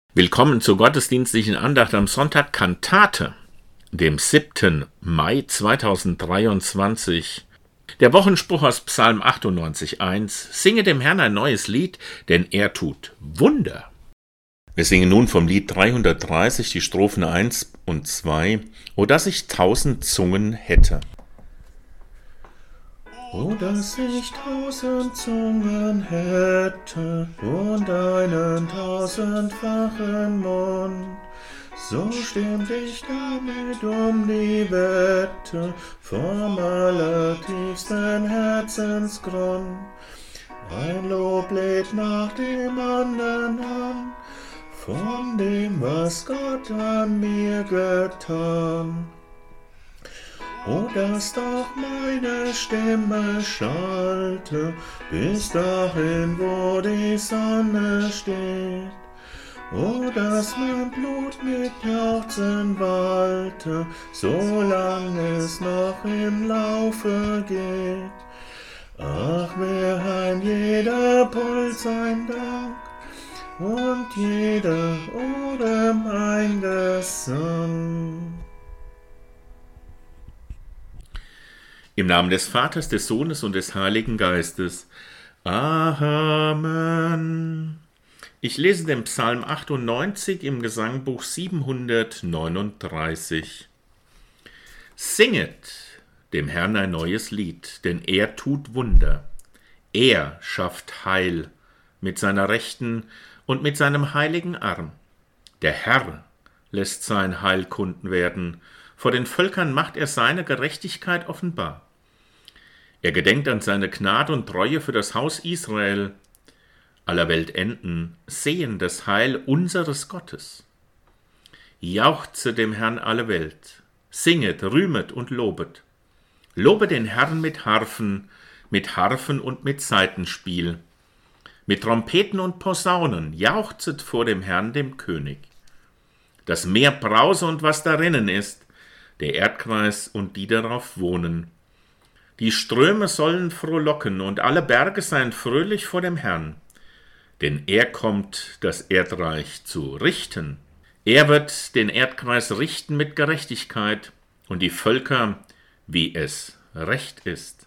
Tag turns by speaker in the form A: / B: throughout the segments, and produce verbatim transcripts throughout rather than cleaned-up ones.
A: Willkommen zur gottesdienstlichen Andacht am Sonntag Kantate, dem siebten Mai zweitausenddreiundzwanzig. Der Wochenspruch aus Psalm achtundneunzig, eins: Singe dem Herrn ein neues Lied, denn er tut Wunder. Wir singen nun vom Lied dreihundertdreißig die Strophen eins und zwei. O dass ich tausend Zungen hätte.
B: O dass ich tausend Zungen hätte und einen tausendfachen Mund, so stimmt ich damit um die Wette vom allertiefsten Herzensgrund. Ein Loblied nach dem andern an, von dem, was Gott an mir getan. O dass doch meine Stimme schallte, bis dahin, wo die Sonne steht. O dass mein Blut mit Jauchzen wallte, solange es noch im Laufe geht. Ach, wär ein jeder Puls ein Dank und jeder Odem ein Gesang.
A: Im Namen des Vaters, des Sohnes und des Heiligen Geistes. Amen. Ich lese den Psalm achtundneunzig im Gesangbuch siebenhundertneununddreißig. Singet dem Herrn ein neues Lied, denn er tut Wunder. Er schafft Heil mit seiner Rechten und mit seinem heiligen Arm. Der Herr lässt sein Heil kunden werden. Vor den Völkern macht er seine Gerechtigkeit offenbar. Er gedenkt an seine Gnade und Treue für das Haus Israel. Aller Welt enden sehen das Heil unseres Gottes. Jauchze dem Herrn alle Welt, singet, rühmet und lobet. Lobe den Herrn mit Harfen, mit Harfen und mit Saitenspiel. Mit Trompeten und Posaunen jauchzet vor dem Herrn, dem König. Das Meer brause und was darinnen ist, der Erdkreis und die darauf wohnen. Die Ströme sollen frohlocken und alle Berge seien fröhlich vor dem Herrn. Denn er kommt, das Erdreich zu richten. Er wird den Erdkreis richten mit Gerechtigkeit und die Völker, wie es recht ist.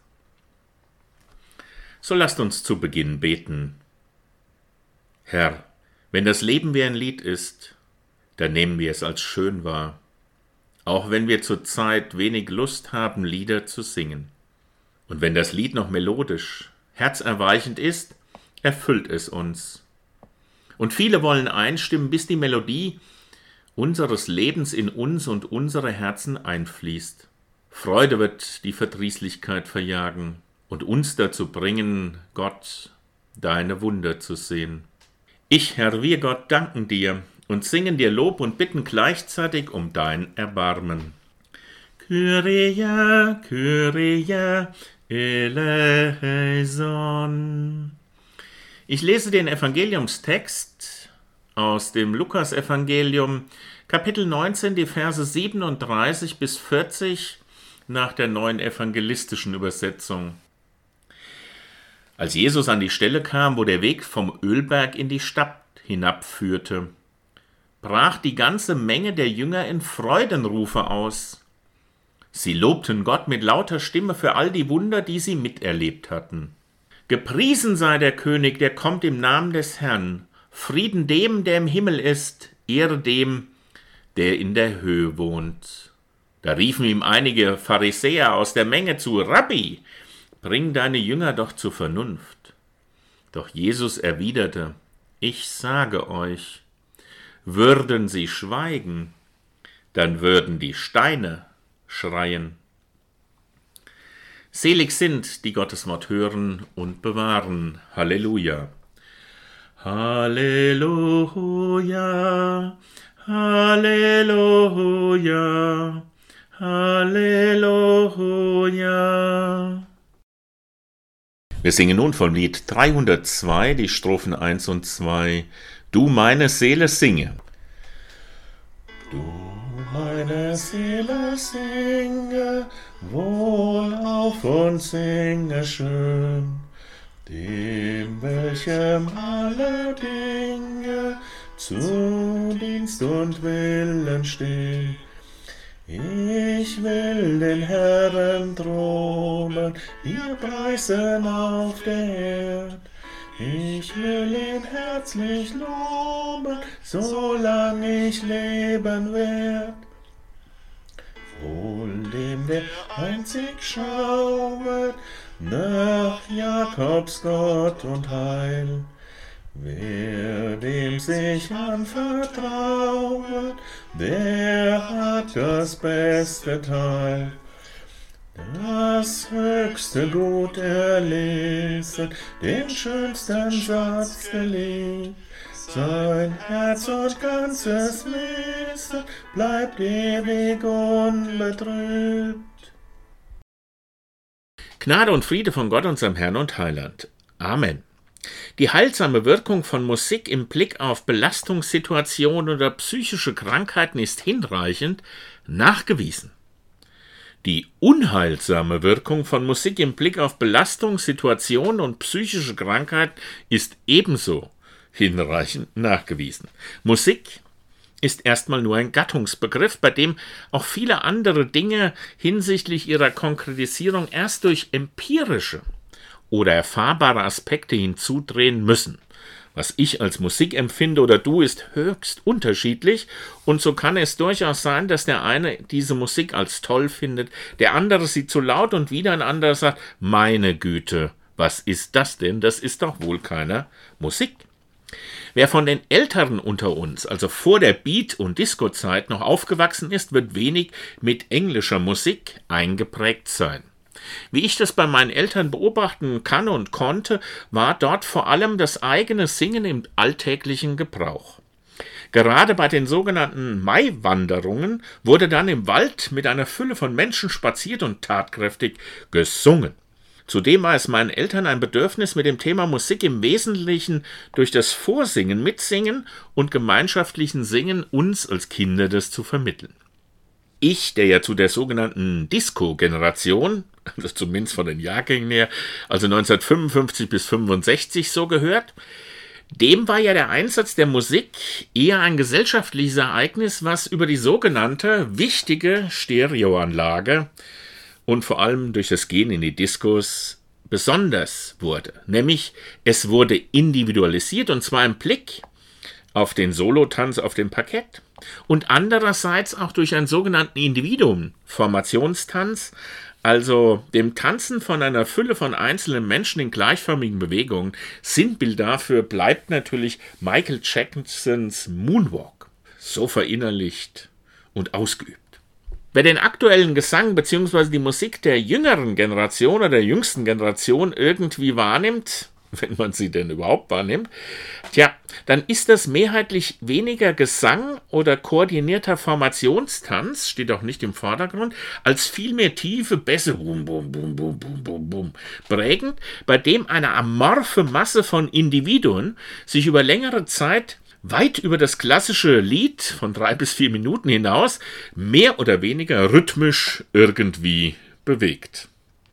A: So lasst uns zu Beginn beten. Herr, wenn das Leben wie ein Lied ist, dann nehmen wir es als schön wahr. Auch wenn wir zurzeit wenig Lust haben, Lieder zu singen. Und wenn das Lied noch melodisch, herzerweichend ist, erfüllt es uns. Und viele wollen einstimmen, bis die Melodie unseres Lebens in uns und unsere Herzen einfließt. Freude wird die Verdrießlichkeit verjagen und uns dazu bringen, Gott, deine Wunder zu sehen. Ich, Herr, wir Gott, danken dir und singen dir Lob und bitten gleichzeitig um dein Erbarmen. Kyrie, Kyrie, eleison. Ich lese den Evangeliumstext aus dem Lukas-Evangelium, Kapitel neunzehn, die Verse siebenunddreißig bis vierzig nach der neuen evangelistischen Übersetzung. Als Jesus an die Stelle kam, wo der Weg vom Ölberg in die Stadt hinabführte, brach die ganze Menge der Jünger in Freudenrufe aus. Sie lobten Gott mit lauter Stimme für all die Wunder, die sie miterlebt hatten. Gepriesen sei der König, der kommt im Namen des Herrn. Frieden dem, der im Himmel ist, Ehre dem, der in der Höhe wohnt. Da riefen ihm einige Pharisäer aus der Menge zu: Rabbi, bring deine Jünger doch zur Vernunft. Doch Jesus erwiderte: Ich sage euch, würden sie schweigen, dann würden die Steine schreien. Selig sind, die Gottes Wort hören und bewahren. Halleluja. Halleluja. Halleluja. Halleluja. Wir singen nun vom Lied dreihundertzwei die Strophen eins und zwei. Du meine Seele singe.
B: Du meine Seele singe, wohlauf und singe schön, dem welchem alle Dinge zu Dienst und Willen steh. Ich will den Herrn droben, wir preisen auf der Erd. Ich will ihn herzlich loben, solange ich leben werd. Wohl dem, der einzig schauet nach Jakobs Gott und Heil. Wer dem sich anvertrauet, der hat das beste Teil. Das höchste Gut erlesen, den schönsten Satz geliebt. Sein Herz und ganzes Wesen bleibt ewig unbetrübt.
A: Gnade und Friede von Gott, unserem Herrn und Heiland. Amen. Die heilsame Wirkung von Musik im Blick auf Belastungssituationen oder psychische Krankheiten ist hinreichend nachgewiesen. Die unheilsame Wirkung von Musik im Blick auf Belastungssituationen und psychische Krankheiten ist ebenso hinreichend nachgewiesen. Musik ist erstmal nur ein Gattungsbegriff, bei dem auch viele andere Dinge hinsichtlich ihrer Konkretisierung erst durch empirische oder erfahrbare Aspekte hinzudrehen müssen. Was ich als Musik empfinde oder du, ist höchst unterschiedlich, und so kann es durchaus sein, dass der eine diese Musik als toll findet, der andere sie zu laut und wieder ein anderer sagt, meine Güte, was ist das denn? Das ist doch wohl keine Musik. Wer von den Älteren unter uns, also vor der Beat- und Disco-Zeit noch aufgewachsen ist, wird wenig mit englischer Musik eingeprägt sein. Wie ich das bei meinen Eltern beobachten kann und konnte, war dort vor allem das eigene Singen im alltäglichen Gebrauch. Gerade bei den sogenannten Maiwanderungen wurde dann im Wald mit einer Fülle von Menschen spaziert und tatkräftig gesungen. Zudem war es meinen Eltern ein Bedürfnis, mit dem Thema Musik im Wesentlichen durch das Vorsingen, Mitsingen und gemeinschaftlichen Singen uns als Kinder das zu vermitteln. Ich, der ja zu der sogenannten Disco-Generation, also zumindest von den Jahrgängen her, also neunzehnhundertfünfundfünfzig bis fünfundsechzig so gehört, dem war ja der Einsatz der Musik eher ein gesellschaftliches Ereignis, was über die sogenannte wichtige Stereoanlage und vor allem durch das Gehen in die Diskos besonders wurde. Nämlich, es wurde individualisiert, und zwar im Blick auf den Solotanz auf dem Parkett und andererseits auch durch einen sogenannten Individuum-Formationstanz, also dem Tanzen von einer Fülle von einzelnen Menschen in gleichförmigen Bewegungen. Sinnbild dafür bleibt natürlich Michael Jacksons Moonwalk, so verinnerlicht und ausgeübt. Wer den aktuellen Gesang bzw. die Musik der jüngeren Generation oder der jüngsten Generation irgendwie wahrnimmt, wenn man sie denn überhaupt wahrnimmt, tja, dann ist das mehrheitlich weniger Gesang oder koordinierter Formationstanz, steht auch nicht im Vordergrund, als vielmehr tiefe Bässe, bum, bum, bum, bum, bum, bum, bum, prägend, bei dem eine amorphe Masse von Individuen sich über längere Zeit weit über das klassische Lied von drei bis vier Minuten hinaus mehr oder weniger rhythmisch irgendwie bewegt.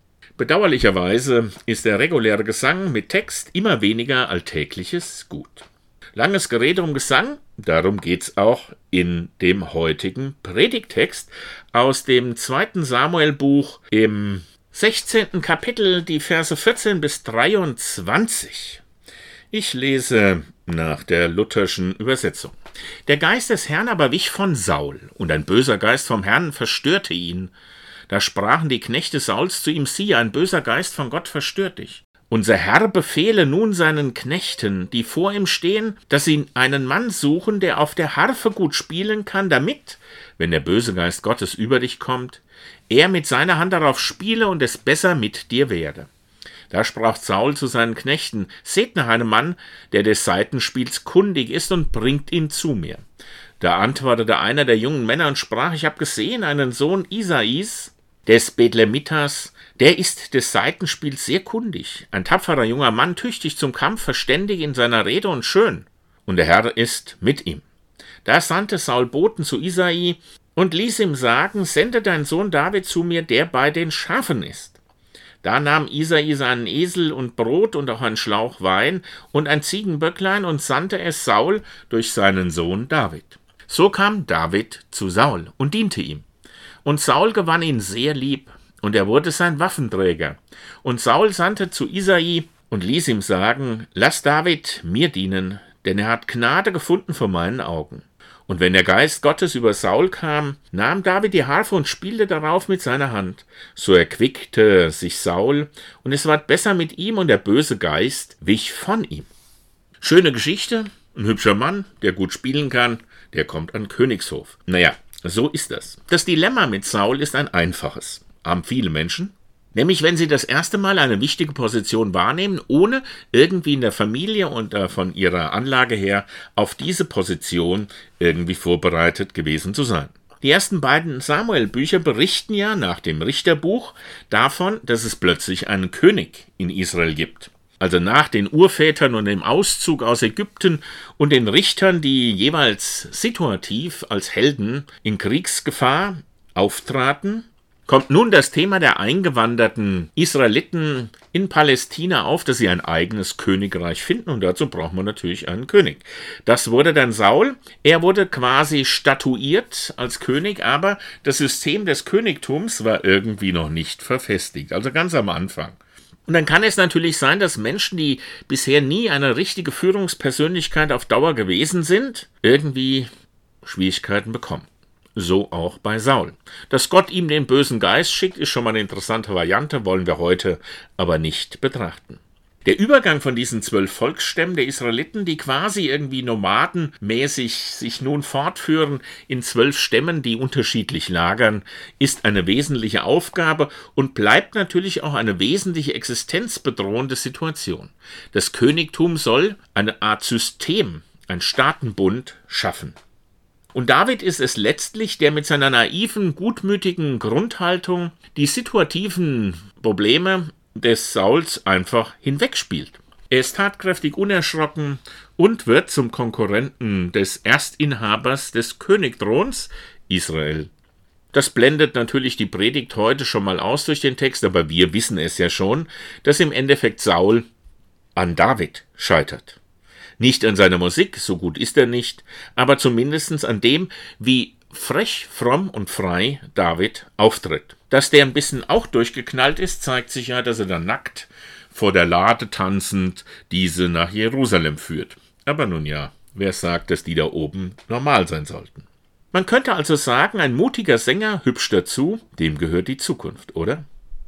A: Bedauerlicherweise ist der reguläre Gesang mit Text immer weniger alltägliches Gut. Langes Gerede um Gesang, darum geht's auch in dem heutigen Predigttext aus dem zweiten Samuel-Buch im sechzehnten Kapitel, die Verse vierzehn bis dreiundzwanzig. Ich lese nach der lutherschen Übersetzung. Der Geist des Herrn aber wich von Saul, und ein böser Geist vom Herrn verstörte ihn. Da sprachen die Knechte Sauls zu ihm, siehe, ein böser Geist von Gott verstört dich. Unser Herr befehle nun seinen Knechten, die vor ihm stehen, dass sie einen Mann suchen, der auf der Harfe gut spielen kann, damit, wenn der böse Geist Gottes über dich kommt, er mit seiner Hand darauf spiele und es besser mit dir werde. Da sprach Saul zu seinen Knechten, seht nach einem Mann, der des Saitenspiels kundig ist, und bringt ihn zu mir. Da antwortete einer der jungen Männer und sprach, ich habe gesehen einen Sohn Isais, des Bethlemitas, der ist des Saitenspiels sehr kundig, ein tapferer junger Mann, tüchtig zum Kampf, verständig in seiner Rede und schön. Und der Herr ist mit ihm. Da sandte Saul Boten zu Isai und ließ ihm sagen, sende dein Sohn David zu mir, der bei den Schafen ist. Da nahm Isai seinen Esel und Brot und auch einen Schlauch Wein und ein Ziegenböcklein und sandte es Saul durch seinen Sohn David. So kam David zu Saul und diente ihm. Und Saul gewann ihn sehr lieb, und er wurde sein Waffenträger. Und Saul sandte zu Isai und ließ ihm sagen: Lass David mir dienen, denn er hat Gnade gefunden vor meinen Augen. Und wenn der Geist Gottes über Saul kam, nahm David die Harfe und spielte darauf mit seiner Hand. So erquickte sich Saul, und es ward besser mit ihm, und der böse Geist wich von ihm. Schöne Geschichte, ein hübscher Mann, der gut spielen kann, der kommt an Königshof. Naja, so ist das. Das Dilemma mit Saul ist ein einfaches. Haben viele Menschen. Nämlich, wenn sie das erste Mal eine wichtige Position wahrnehmen, ohne irgendwie in der Familie und äh, von ihrer Anlage her auf diese Position irgendwie vorbereitet gewesen zu sein. Die ersten beiden Samuel-Bücher berichten ja nach dem Richterbuch davon, dass es plötzlich einen König in Israel gibt. Also nach den Urvätern und dem Auszug aus Ägypten und den Richtern, die jeweils situativ als Helden in Kriegsgefahr auftraten, kommt nun das Thema der eingewanderten Israeliten in Palästina auf, dass sie ein eigenes Königreich finden, und dazu braucht man natürlich einen König. Das wurde dann Saul. Er wurde quasi statuiert als König, aber das System des Königtums war irgendwie noch nicht verfestigt, also ganz am Anfang. Und dann kann es natürlich sein, dass Menschen, die bisher nie eine richtige Führungspersönlichkeit auf Dauer gewesen sind, irgendwie Schwierigkeiten bekommen. So auch bei Saul. Dass Gott ihm den bösen Geist schickt, ist schon mal eine interessante Variante, wollen wir heute aber nicht betrachten. Der Übergang von diesen zwölf Volksstämmen der Israeliten, die quasi irgendwie nomadenmäßig sich nun fortführen in zwölf Stämmen, die unterschiedlich lagern, ist eine wesentliche Aufgabe und bleibt natürlich auch eine wesentliche existenzbedrohende Situation. Das Königtum soll eine Art System, ein Staatenbund schaffen. Und David ist es letztlich, der mit seiner naiven, gutmütigen Grundhaltung die situativen Probleme des Sauls einfach hinwegspielt. Er ist tatkräftig, unerschrocken und wird zum Konkurrenten des Erstinhabers des Königthrons Israel. Das blendet natürlich die Predigt heute schon mal aus durch den Text, aber wir wissen es ja schon, dass im Endeffekt Saul an David scheitert. Nicht an seiner Musik, so gut ist er nicht, aber zumindest an dem, wie frech, fromm und frei David auftritt. Dass der ein bisschen auch durchgeknallt ist, zeigt sich ja, dass er dann nackt vor der Lade tanzend diese nach Jerusalem führt. Aber nun ja, wer sagt, dass die da oben normal sein sollten? Man könnte also sagen, ein mutiger Sänger, hübsch dazu, dem gehört die Zukunft, oder?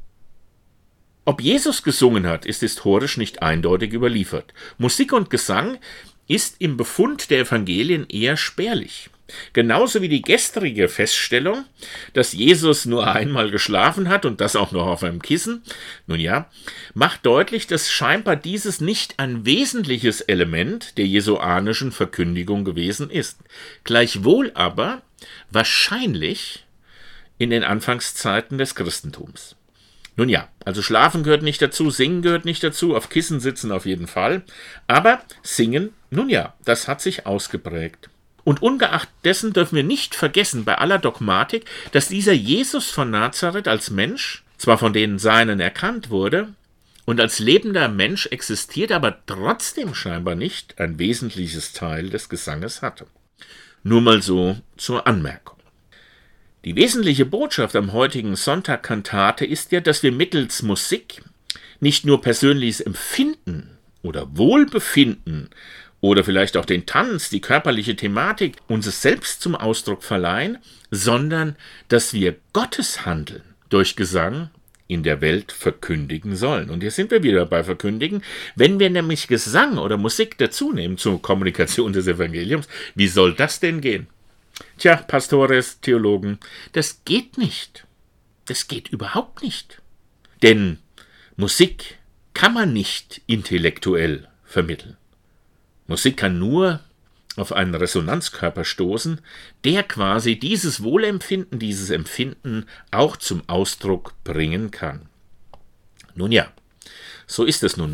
A: Ob Jesus gesungen hat, ist historisch nicht eindeutig überliefert. Musik und Gesang ist im Befund der Evangelien eher spärlich. Genauso wie die gestrige Feststellung, dass Jesus nur einmal geschlafen hat und das auch noch auf einem Kissen, nun ja, macht deutlich, dass scheinbar dieses nicht ein wesentliches Element der jesuanischen Verkündigung gewesen ist. Gleichwohl aber wahrscheinlich in den Anfangszeiten des Christentums. Nun ja, also schlafen gehört nicht dazu, singen gehört nicht dazu, auf Kissen sitzen auf jeden Fall, aber singen, nun ja, das hat sich ausgeprägt. Und ungeachtet dessen dürfen wir nicht vergessen bei aller Dogmatik, dass dieser Jesus von Nazareth als Mensch, zwar von den Seinen erkannt wurde und als lebender Mensch existiert, aber trotzdem scheinbar nicht ein wesentliches Teil des Gesanges hatte. Nur mal so zur Anmerkung. Die wesentliche Botschaft am heutigen Sonntag Kantate ist ja, dass wir mittels Musik nicht nur persönliches Empfinden oder Wohlbefinden oder vielleicht auch den Tanz, die körperliche Thematik unseres Selbst zum Ausdruck verleihen, sondern dass wir Gottes Handeln durch Gesang in der Welt verkündigen sollen. Und hier sind wir wieder bei Verkündigen. Wenn wir nämlich Gesang oder Musik dazu nehmen zur Kommunikation des Evangeliums, wie soll das denn gehen? Tja, Pastores, Theologen, das geht nicht. Das geht überhaupt nicht. Denn Musik kann man nicht intellektuell vermitteln. Musik kann nur auf einen Resonanzkörper stoßen, der quasi dieses Wohlempfinden, dieses Empfinden auch zum Ausdruck bringen kann. Nun ja, so ist es nun mal.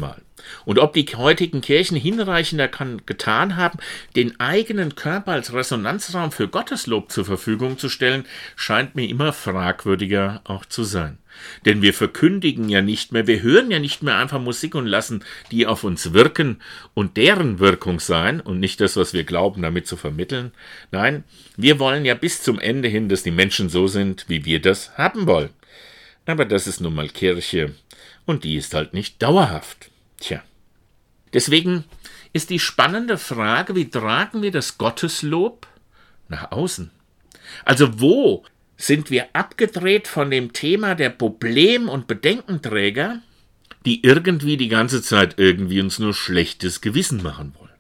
A: Und ob die heutigen Kirchen hinreichender kann, getan haben, den eigenen Körper als Resonanzraum für Gotteslob zur Verfügung zu stellen, scheint mir immer fragwürdiger auch zu sein. Denn wir verkündigen ja nicht mehr, wir hören ja nicht mehr einfach Musik und lassen die auf uns wirken und deren Wirkung sein und nicht das, was wir glauben, damit zu vermitteln. Nein, wir wollen ja bis zum Ende hin, dass die Menschen so sind, wie wir das haben wollen. Aber das ist nun mal Kirche und die ist halt nicht dauerhaft. Tja. Deswegen ist die spannende Frage, wie tragen wir das Gotteslob nach außen? Also wo sind wir abgedreht von dem Thema der Problem- und Bedenkenträger, die irgendwie die ganze Zeit irgendwie uns nur schlechtes Gewissen machen wollen?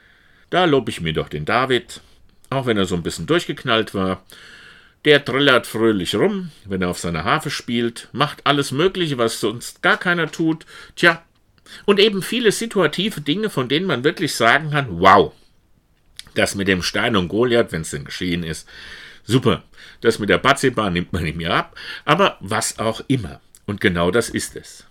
A: Da lobe ich mir doch den David, auch wenn er so ein bisschen durchgeknallt war. Der trällert fröhlich rum, wenn er auf seiner Harfe spielt, macht alles Mögliche, was sonst gar keiner tut. Tja, und eben viele situative Dinge, von denen man wirklich sagen kann, wow, das mit dem Stein und Goliath, wenn es denn geschehen ist, super, das mit der Bathseba nimmt man ihm ja ab, aber was auch immer. Und genau das ist es.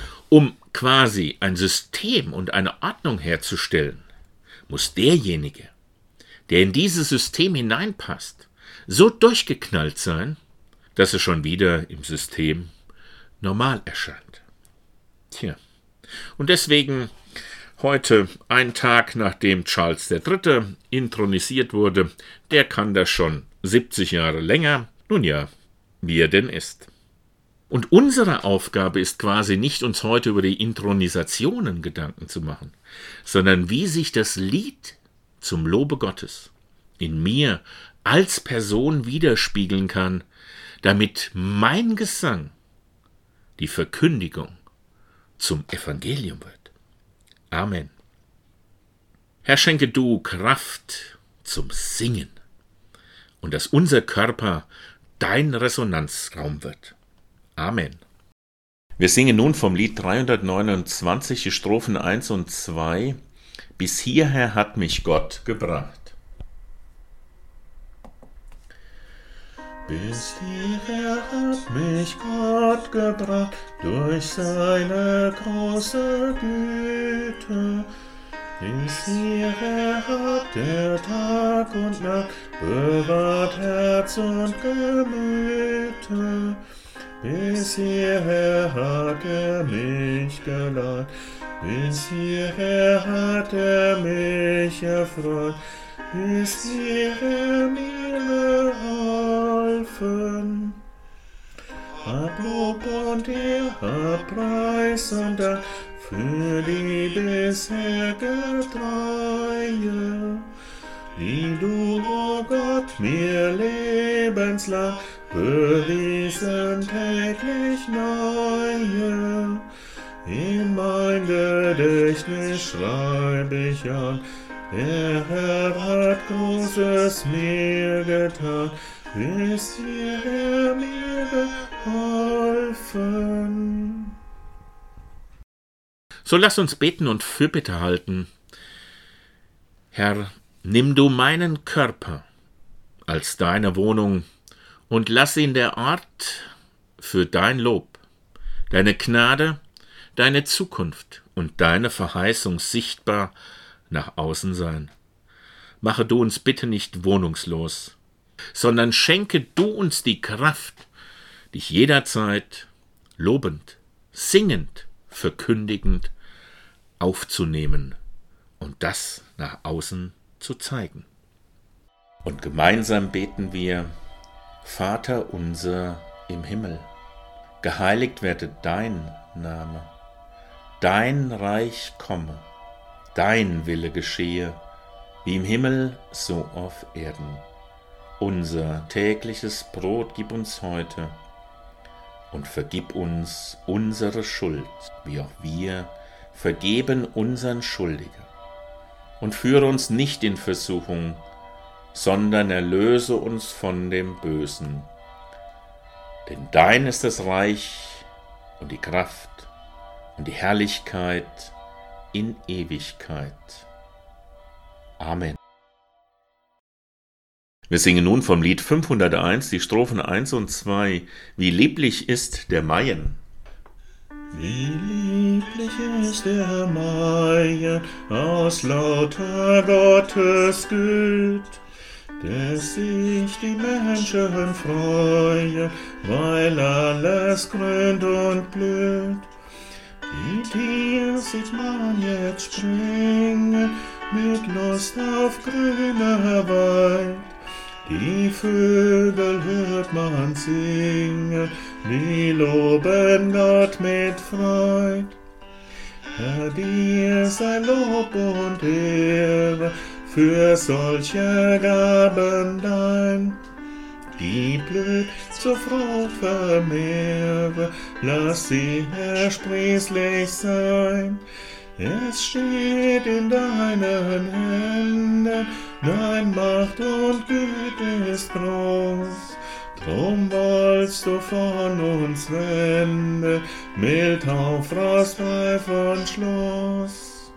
A: Um quasi ein System und eine Ordnung herzustellen, muss derjenige, der in dieses System hineinpasst, so durchgeknallt sein, dass es schon wieder im System normal erscheint. Tja. Und deswegen heute, ein Tag nachdem Charles der Dritte intronisiert wurde, der kann das schon siebzig Jahre länger, nun ja, wie er denn ist. Und unsere Aufgabe ist quasi nicht, uns heute über die Intronisationen Gedanken zu machen, sondern wie sich das Lied zum Lobe Gottes in mir als Person widerspiegeln kann, damit mein Gesang die Verkündigung zum Evangelium wird. Amen. Herr, schenke du Kraft zum Singen und dass unser Körper dein Resonanzraum wird. Amen. Wir singen nun vom Lied dreihundertneunundzwanzig, die Strophen eins und zwei. Bis hierher hat mich Gott gebracht.
B: Bis hierher hat mich Gott gebracht, durch seine große Güte. Bis hierher hat er Tag und Nacht bewahrt Herz und Gemüter. Bis hierher hat er mich geleitet, bis hierher hat er mich erfreut, bis hierher mir geholfen. Hab Lob und Ehr, hab Preis und Dank für die bisherige Treue, die du, o oh Gott, mir lebenslang bewiesen täglich neue. In mein Gedächtnis schreib ich an, der Herr hat Großes mir getan, bis hierher mir geholfen.
A: So lass uns beten und Fürbitte halten. Herr, nimm du meinen Körper als deine Wohnung und lass ihn der Ort für dein Lob, deine Gnade, deine Zukunft und deine Verheißung sichtbar nach außen sein. Mache du uns bitte nicht wohnungslos, sondern schenke du uns die Kraft, dich jederzeit lobend, singend, verkündigend aufzunehmen und das nach außen zu zeigen. Und gemeinsam beten wir: Vater unser im Himmel, geheiligt werde dein Name, dein Reich komme, dein Wille geschehe, wie im Himmel, so auf Erden. Unser tägliches Brot gib uns heute und vergib uns unsere Schuld, wie auch wir vergeben unseren Schuldigen. Und führe uns nicht in Versuchung, sondern erlöse uns von dem Bösen. Denn dein ist das Reich und die Kraft und die Herrlichkeit in Ewigkeit. Amen. Wir singen nun vom Lied fünfhunderteins die Strophen eins und zwei. Wie lieblich ist der Maien.
B: Wie lieblich ist der Meier aus lauter Gottes Güt, dass sich die Menschen freuen, weil alles grünt und blüht. Die Tiere sieht man jetzt springen, mit Lust auf grüner Wald. Die Vögel hört man singen, die loben Gott mit Freud. Herr, dir sei Lob und Ehre für solche Gaben dein, die blüht zur Frucht vermehre, lass sie ersprießlich sein. Es steht in deinen Händen, dein Macht und Güte ist groß. Drum wollst du von uns wenden, mild auf frostfrei von Schluss.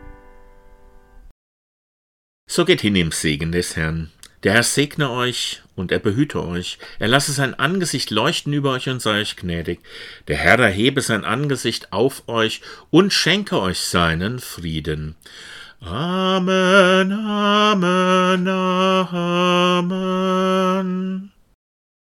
A: So geht hin im Segen des Herrn. Der Herr segne euch und er behüte euch. Er lasse sein Angesicht leuchten über euch und sei euch gnädig. Der Herr erhebe sein Angesicht auf euch und schenke euch seinen Frieden. Amen, Amen.